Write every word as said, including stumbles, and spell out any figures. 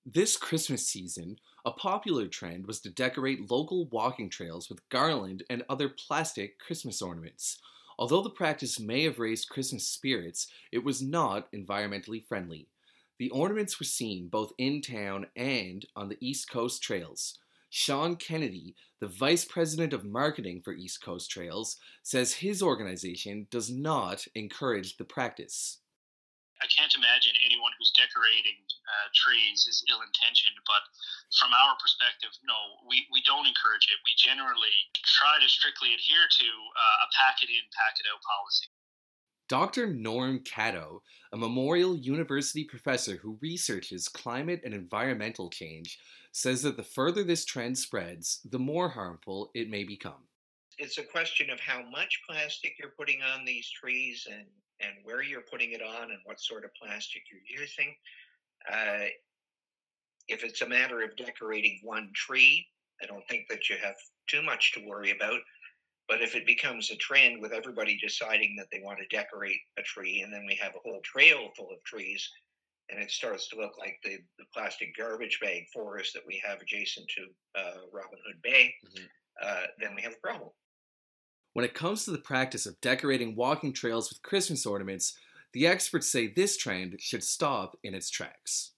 This Christmas season, a popular trend was to decorate local walking trails with garland and other plastic Christmas ornaments. Although the practice may have raised Christmas spirits, it was not environmentally friendly. The ornaments were seen both in town and on the East Coast trails. Sean Kennedy, the vice president of marketing for East Coast Trails, says his organization does not encourage the practice. I can't imagine anyone who's decorating uh, trees is ill-intentioned, but from our perspective, no, we, we don't encourage it. We generally try to strictly adhere to uh, a pack-it-in, pack-it-out policy. Doctor Norm Caddo, a Memorial University professor who researches climate and environmental change, says that the further this trend spreads, the more harmful it may become. It's a question of how much plastic you're putting on these trees and and where you're putting it on and what sort of plastic you're using. Uh, if it's a matter of decorating one tree, I don't think that you have too much to worry about. But if it becomes a trend with everybody deciding that they want to decorate a tree, and then we have a whole trail full of trees, and it starts to look like the, the plastic garbage bag forest that we have adjacent to uh, Robin Hood Bay, mm-hmm. uh, then we have a problem. When it comes to the practice of decorating walking trails with Christmas ornaments, the experts say this trend should stop in its tracks.